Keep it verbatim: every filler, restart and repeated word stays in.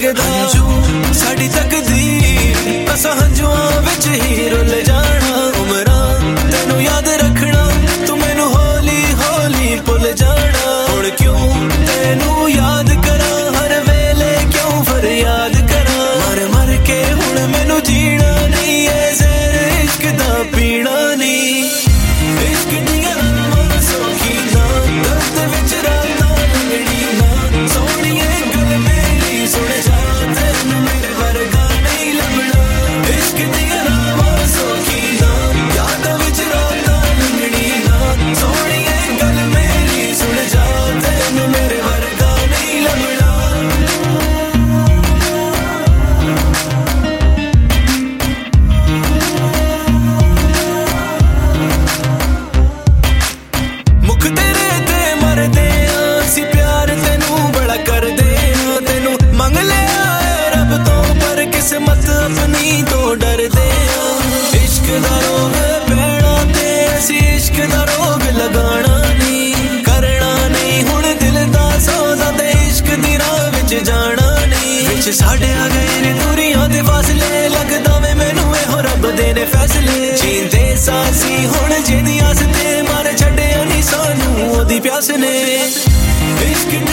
लगदा साडी तकदीर असां हंजुआं विच ही रुल जाना उमरां तैनू याद रखना तू मैनू हौली हौली भुल जाना हुण क्यों तैनू याद करा हर वेले क्यों फरियाद करा मर मर के हुण मैनू जीना नहीं है ज़हर इश्क दा पीना नहीं इश्क दियां राहां सौखी ना दर्द विच रातां लंघणी ना सोहणीए गल मेरी सुण जा तैनू मेरे वर्गा नहीं लभना इश्क दियां राहां सौखी ना यादां विच रातां लंघणी ना सोहणीए गल मेरी सुण जा तैनू मेरे वर्गा नहीं लभना मुख तेरे ते मरदे सी प्यार तैनू बड़ा करदे तैनू मंग लिया रब तो पर किस्मत अपनी तो डरदे इश्क दा रोग पैणा ते असी इश्क दा रोग लगाना नहीं करना नहीं हुण दिल दा सौदा ते इश्क दी राह विच जाना नहीं विच साडे आ गए ने दूरियां दे फासले लगदा वे मैनू एहो रब दे ने फैसले जींदे सासी हुण जिहदी आस ते मार छड्डिया नहीं सानू ओदी प्यास ने इश्क